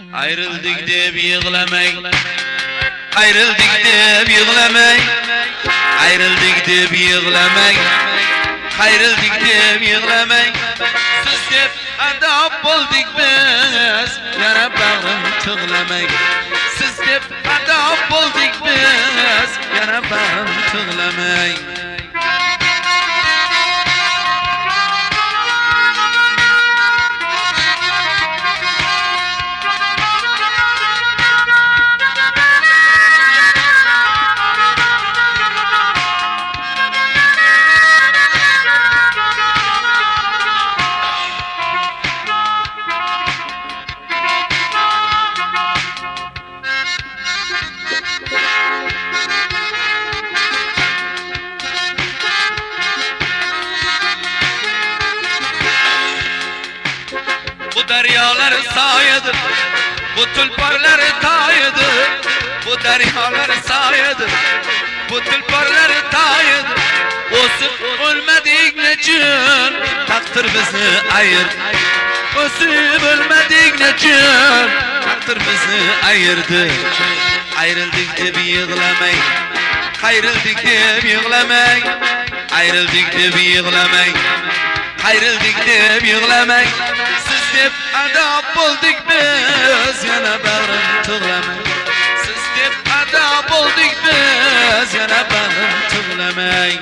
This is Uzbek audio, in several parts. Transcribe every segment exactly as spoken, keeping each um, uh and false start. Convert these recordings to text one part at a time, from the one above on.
Ayrıldık deb yig'lamang, ayrıldık deb yig'lamang, ayrıldık deb yig'lamang, ayrıldık deb yig'lamang. Siz deb adob bo'ldik biz, yana bag'rim tig'lamang. Siz deb adob bo'ldik biz, yana bag'rim tig'lamang. Bu deryalar sayedir, bu tulparlar tayedir. Bu deryalar sayedir, bu tulparlar tayedir. O'sib o'lmadik nechun, taqdir bizni ayir. O'sib o'lmadik nechun, taqdir bizni ayirdi. Ayrıldık deb yig'lamang, ayrıldık deb yig'lamang, ayrıldık deb yig'lamang, ayrıldık deb yig'lamang. Siz deb adob bo'ldik biz, yana bag'rim tig'lamang. Siz deb adob bo'ldik biz, yana bag'rim tig'lamang.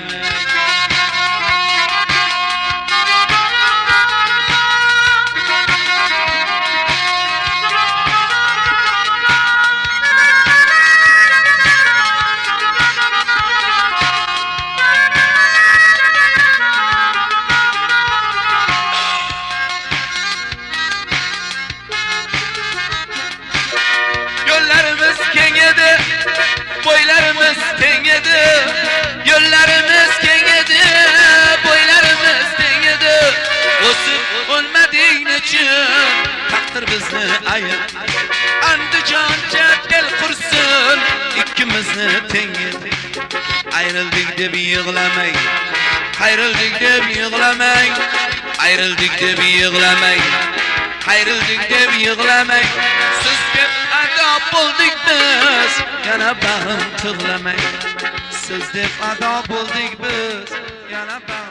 Yollarımız keng edi, boylarımız teng edi. Yollarımız keng edi, boylarımız teng edi. O'sib o'lmadik nechun, taqdir bizni ayir. Andijoncha el qursin, ikkimizni teng edi. Ayrıldık deb yig'lamang, ayrıldık deb yig'lamang, ayrıldık deb yig'lamang, ayrıldık deb yig'lamang. Siz deb adob bo'ldik biz, yana bag'rim tig'lamang. Siz deb adob bo'ldik biz, yana bag'rim